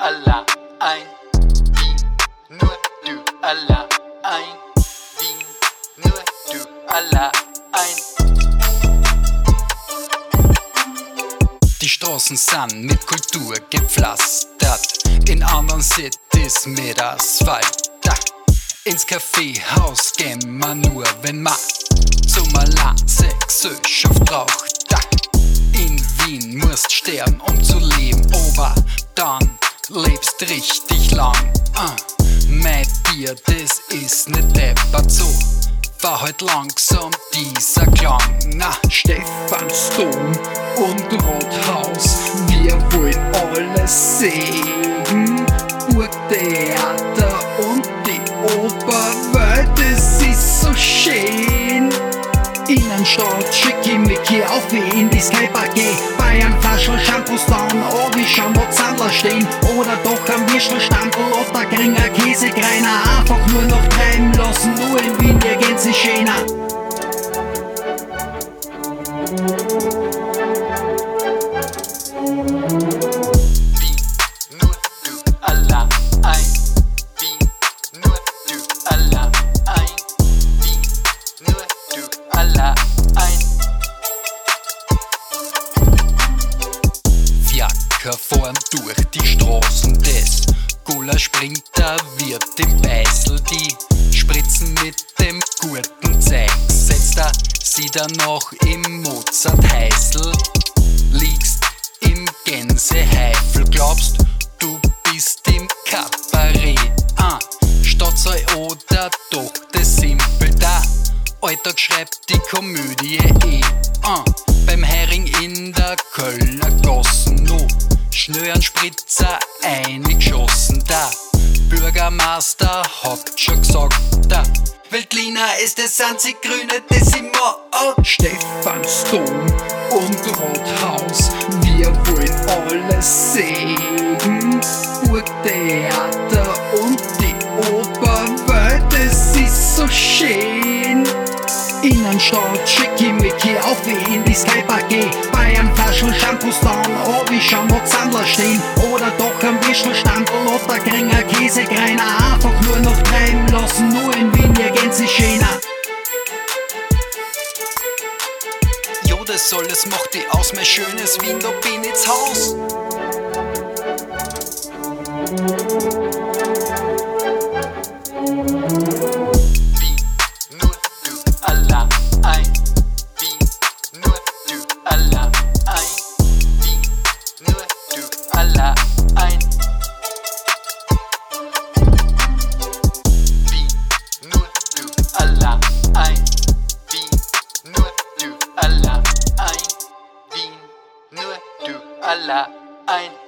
allein, Wien, nur du allein, Wien, nur du allein. Die Straßen sind mit Kultur gepflastert, in anderen Cities mit Asphalt. Ins Kaffeehaus gehen wir nur, wenn man zum Gesellschaft braucht. In Wien musst sterben, um zu leben, aber dann lebst richtig lang. Mein Bier, das ist nicht deppert so. War halt langsam dieser Klang. Stephansdom und Rathaus, wir wollen alles sehen. Burgtheater und die Oberwelt, es ist so schön. Innenstadt, schickimicki, auf Wien, die Skype-AG. Bayern, Flaschel, Shampoos down, oh wie schauen, wo Zandler stehen. Oder doch am Würstelstandl oder geringer Käsekreiner. Einfach nur noch treiben lassen, nur in Wien, wir gehen sich schöner. Wien, nur du allein, Wien, nur du allein, Wien, nur du allein. Fiaker fahren durch die Straßen des Gulaschsprinter wird im Beißel, die spritzen mit dem guten Zeug. Setzt er sie dann noch im Mozart-Heißel, liegst im Gänseheifel, glaubst du bist im Kabarett. Stadtsaal oder doch das Simpel, der Alltag schreibt die Komödie beim Hering in der Kölner Gassen noch schnell einen Spritzer eingeschossen. Der Bürgermeister hat schon gesagt, der Weltliner ist das einzig Grüne, das ich mag. Stephansdom und Rathaus, wir wollen alles sehen. Burgtheater und die Oberwelt, es ist so schön. Innenstadt, schickimicki, auf Wien, die Skype-AG. Bayern, Flaschel, Shampoos down, oh wie schauen, wo Zandler stehen. Oder doch am Würstelstandl oder geringer Käsekreiner. Einfach nur noch treiben lassen, nur in Wien, wir gehen sich schöner. Jo, das alles macht die aus, mein schönes Wien, da bin ich zu Haus. Allein.